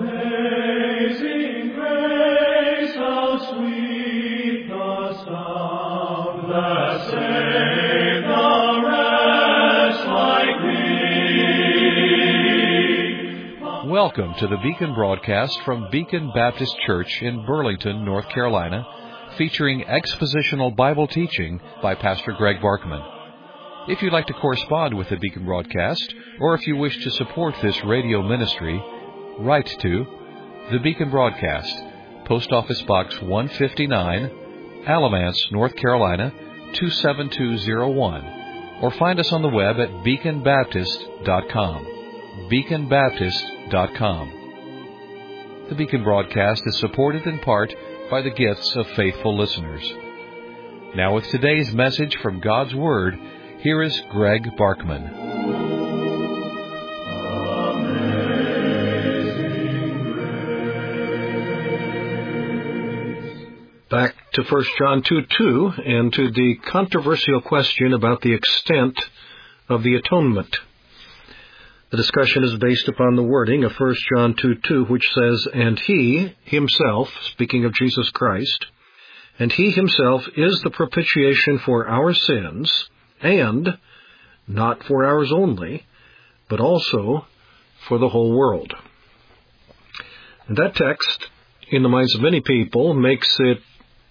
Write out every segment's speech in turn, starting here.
Amazing grace, how sweet the sound that saved a wretch like me. Welcome to the Beacon broadcast from Beacon Baptist Church in Burlington, North Carolina, featuring expositional Bible teaching by Pastor Greg Barkman. If you'd like to correspond with the Beacon broadcast, or if you wish to support this radio ministry, write to the Beacon Broadcast, Post Office Box 159, Alamance, North Carolina 27201, or find us on the web at beaconbaptist.com. beaconbaptist.com. The Beacon broadcast is supported in part by the gifts of faithful listeners. Now with today's message from God's Word, here is Greg Barkman. Back to 1 John 2:2 and to the controversial question about the extent of the atonement. The discussion is based upon the wording of 1 John 2:2, which says, "And he himself," speaking of Jesus Christ, "and he himself is the propitiation for our sins, and not for ours only, but also for the whole world." And that text, in the minds of many people, makes it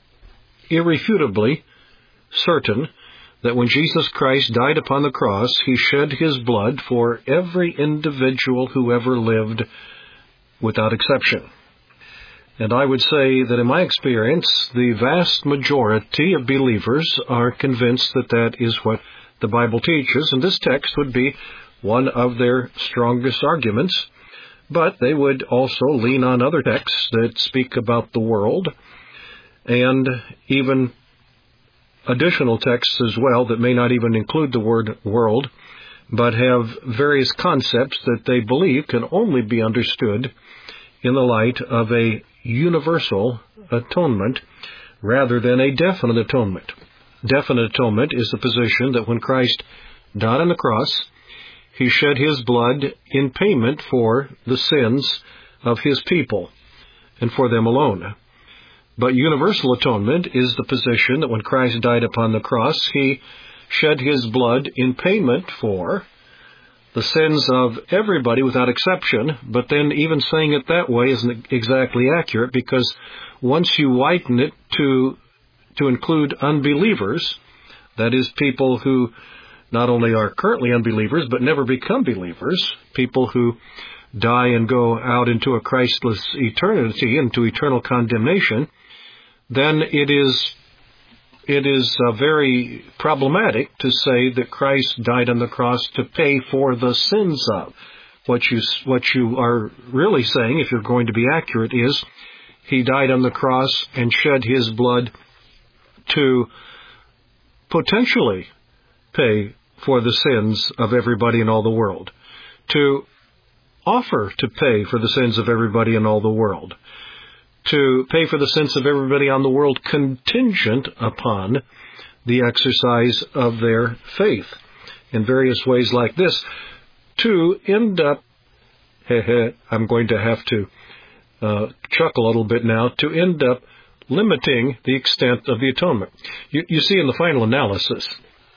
irrefutably certain that when Jesus Christ died upon the cross, he shed his blood for every individual who ever lived, without exception. And I would say that in my experience, the vast majority of believers are convinced that that is what the Bible teaches, and this text would be one of their strongest arguments. But they would also lean on other texts that speak about the world, and even additional texts as well that may not even include the word world, but have various concepts that they believe can only be understood in the light of a universal atonement rather than a definite atonement. Definite atonement is the position that when Christ died on the cross, he shed his blood in payment for the sins of his people and for them alone. But universal atonement is the position that when Christ died upon the cross, he shed his blood in payment for the sins of everybody without exception. But then even saying it that way isn't exactly accurate, because once you widen it to include unbelievers, that is, people who not only are currently unbelievers but never become believers, people who die and go out into a Christless eternity, into eternal condemnation, then it is very problematic to say that Christ died on the cross to pay for the sins of. What you are really saying, if you're going to be accurate, is he died on the cross and shed his blood to potentially pay for the sins of everybody in all the world, to offer to pay for the sins of everybody in all the world, to pay for the sins of everybody on the world contingent upon the exercise of their faith in various ways like this, to end up, I'm going to have to chuckle a little bit now, to end up limiting the extent of the atonement. You see, in the final analysis,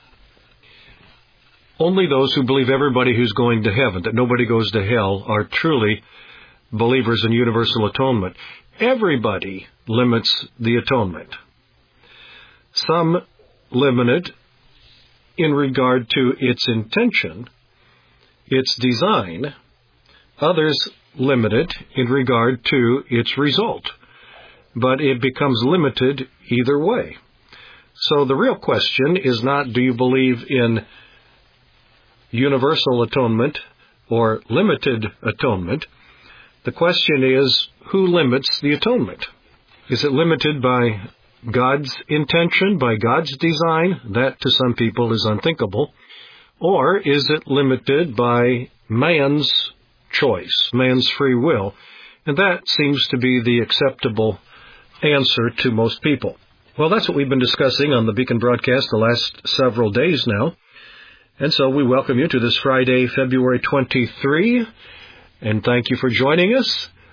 only those who believe everybody who's going to heaven, that nobody goes to hell, are truly believers in universal atonement. Everybody limits the atonement. Some limit it in regard to its intention, its design. Others limit it in regard to its result. But it becomes limited either way. So the real question is not, do you believe in universal atonement or limited atonement? The question is, who limits the atonement? Is it limited by God's intention, by God's design? That, to some people, is unthinkable. Or is it limited by man's choice, man's free will? And that seems to be the acceptable answer to most people. Well, that's what we've been discussing on the Beacon broadcast the last several days now. And so we welcome you to this Friday, February 23, and thank you for joining us.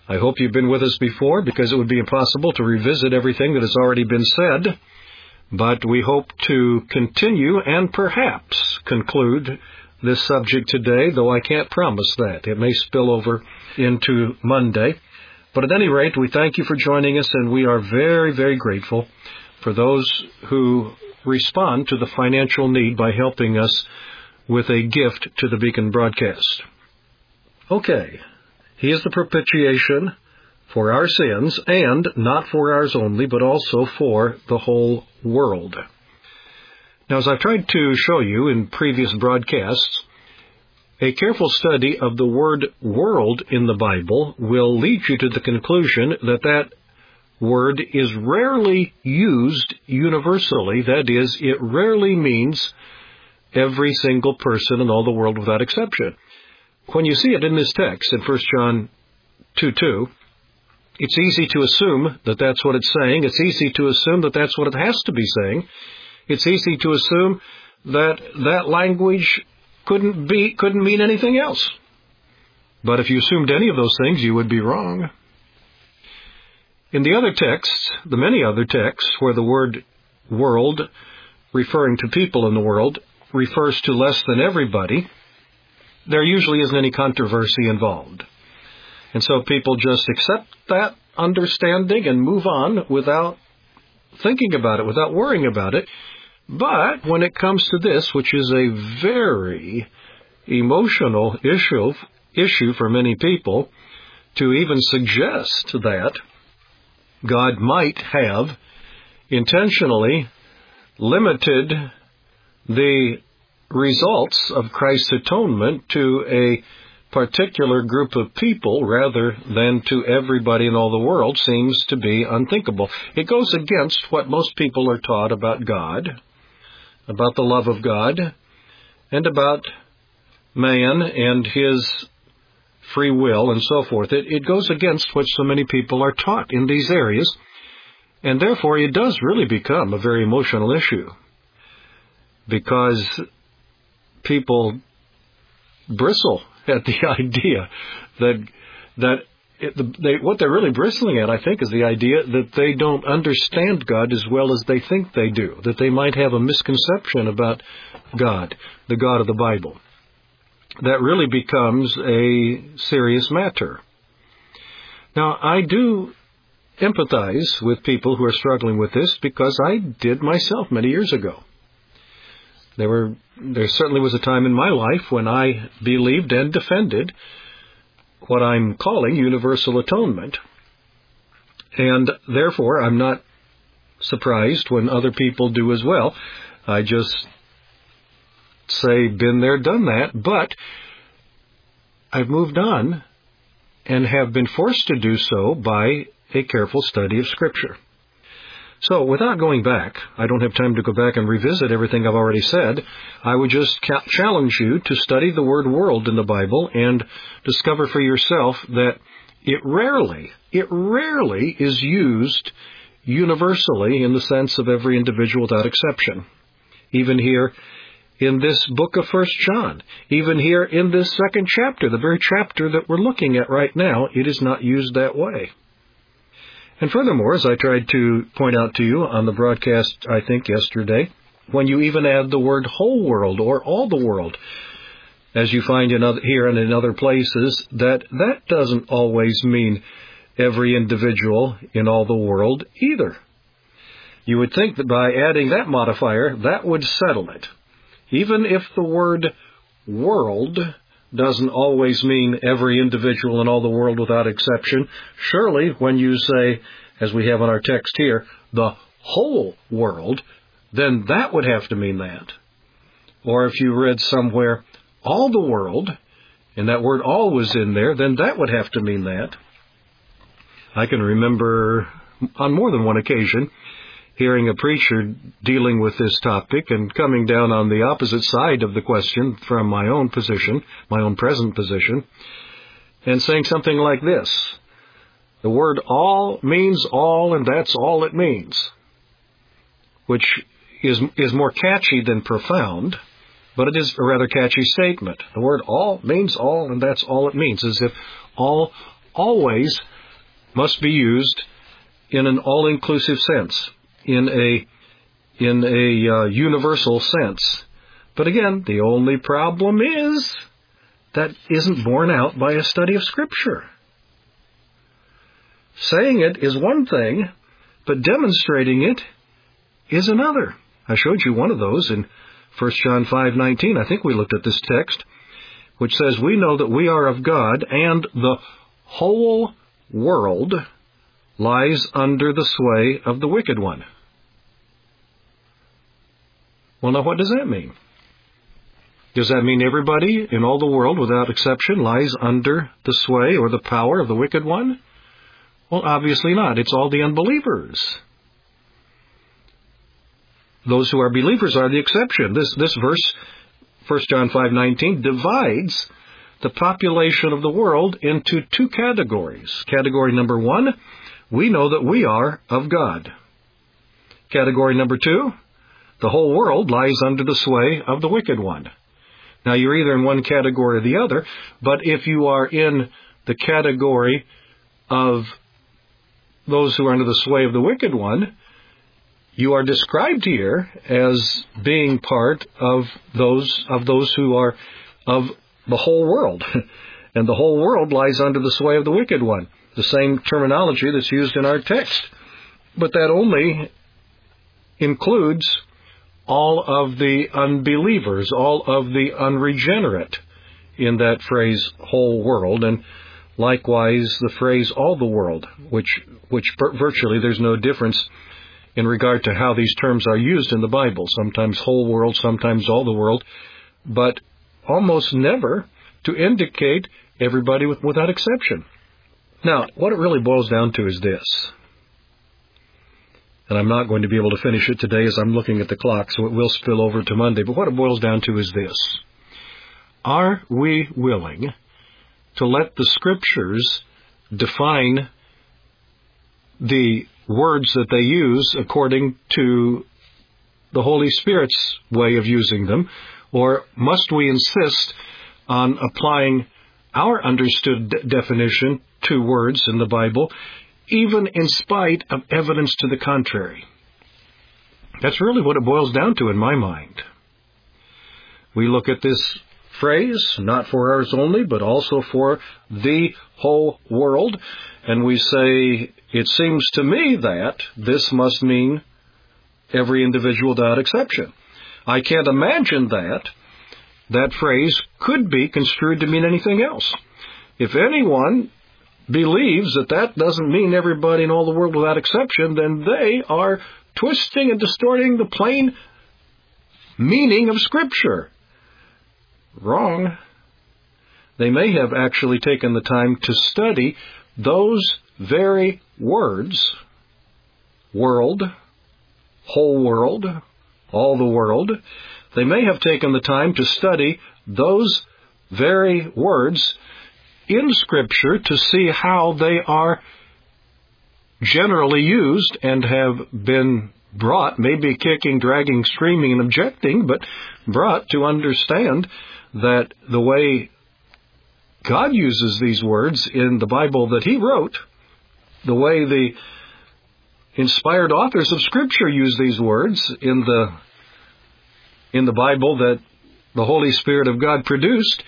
I hope you've been with us before, because it would be impossible to revisit everything that has already been said. But we hope to continue and perhaps conclude this subject today, though I can't promise that. It may spill over into Monday. But at any rate, we thank you for joining us, and we are very, very grateful for those who respond to the financial need by helping us with a gift to the Beacon broadcast. Okay, He is the propitiation for our sins, and not for ours only, but also for the whole world. Now, as I've tried to show you in previous broadcasts, a careful study of the word world in the Bible will lead you to the conclusion that that word is rarely used universally. That is, it rarely means every single person in all the world without exception. When you see it in this text, in 1 John 2:2, it's easy to assume that that's what it's saying. It's easy to assume that that's what it has to be saying. It's easy to assume that that language couldn't mean anything else. But if you assumed any of those things, you would be wrong. In the other texts, the many other texts where the word world, referring to people in the world, refers to less than everybody, there usually isn't any controversy involved. And so people just accept that understanding and move on without thinking about it, without worrying about it. But when it comes to this, which is a very emotional issue for many people, to even suggest that God might have intentionally limited the results of Christ's atonement to a particular group of people rather than to everybody in all the world seems to be unthinkable. It goes against what most people are taught about God, about the love of God, and about man and his free will and so forth. It goes against what so many people are taught in these areas, and therefore it does really become a very emotional issue, because people bristle at the idea that what they're really bristling at, I think, is the idea that they don't understand God as well as they think they do, that they might have a misconception about God, the God of the Bible. That really becomes a serious matter. Now, I do empathize with people who are struggling with this, because I did myself many years ago. There certainly was a time in my life when I believed and defended what I'm calling universal atonement. And therefore, I'm not surprised when other people do as well. I just say, been there, done that. But I've moved on and have been forced to do so by a careful study of Scripture. So, without going back, I don't have time to go back and revisit everything I've already said. I would just challenge you to study the word world in the Bible and discover for yourself that it rarely is used universally in the sense of every individual without exception. Even here in this book of 1 John, even here in this second chapter, the very chapter that we're looking at right now, it is not used that way. And furthermore, as I tried to point out to you on the broadcast, I think yesterday, when you even add the word whole world or all the world, as you find here and in other places, that doesn't always mean every individual in all the world either. You would think that by adding that modifier, that would settle it. Even if the word world doesn't always mean every individual in all the world without exception, surely when you say, as we have in our text here, the whole world, then that would have to mean that. Or if you read somewhere, all the world, and that word all was in there, then that would have to mean that. I can remember on more than one occasion hearing a preacher dealing with this topic and coming down on the opposite side of the question from my own position, my own present position, and saying something like this: the word all means all, and that's all it means, which is more catchy than profound, but it is a rather catchy statement. The word all means all, and that's all it means, as if all always must be used in an all-inclusive sense, in a universal sense. But again, the only problem is that isn't borne out by a study of Scripture. Saying it is one thing, but demonstrating it is another. I showed you one of those in 1 John 5:19. I think we looked at this text, which says, "We know that we are of God, and the whole world lies under the sway of the wicked one." Well, now what does that mean? Does that mean everybody in all the world, without exception, lies under the sway or the power of the wicked one? Well, obviously not. It's all the unbelievers. Those who are believers are the exception. This verse, 1 John 5:19, divides the population of the world into two categories. Category number 1, we know that we are of God. Category number 2, the whole world lies under the sway of the wicked one. Now, you're either in one category or the other, but if you are in the category of those who are under the sway of the wicked one, you are described here as being part of those who are of the whole world. And the whole world lies under the sway of the wicked one. The same terminology that's used in our text. But that only includes all of the unbelievers, all of the unregenerate in that phrase, whole world, and likewise the phrase all the world, which virtually there's no difference in regard to how these terms are used in the Bible. Sometimes whole world, sometimes all the world, but almost never to indicate everybody without exception. Now, what it really boils down to is this, and I'm not going to be able to finish it today as I'm looking at the clock, so it will spill over to Monday, but what it boils down to is this. Are we willing to let the Scriptures define the words that they use according to the Holy Spirit's way of using them, or must we insist on applying our understood definition to words in the Bible, even in spite of evidence to the contrary? That's really what it boils down to in my mind. We look at this phrase, not for ours only, but also for the whole world, and we say, it seems to me that this must mean every individual without exception. I can't imagine that phrase could be construed to mean anything else. If anyone believes that doesn't mean everybody in all the world without exception, then they are twisting and distorting the plain meaning of Scripture. Wrong. They may have actually taken the time to study those very words, world, whole world, all the world. They may have taken the time to study those very words in Scripture to see how they are generally used and have been brought, maybe kicking, dragging, screaming, and objecting, but brought to understand that the way God uses these words in the Bible that He wrote, the way the inspired authors of Scripture use these words in the Bible that the Holy Spirit of God produced,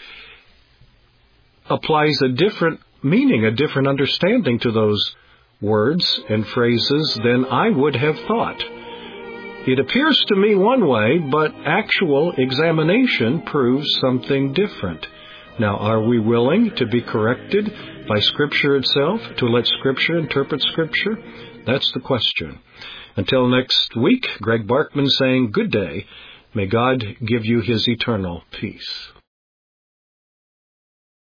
applies a different meaning, a different understanding to those words and phrases than I would have thought. It appears to me one way, but actual examination proves something different. Now, are we willing to be corrected by Scripture itself, to let Scripture interpret Scripture? That's the question. Until next week, Greg Barkman saying good day. May God give you His eternal peace.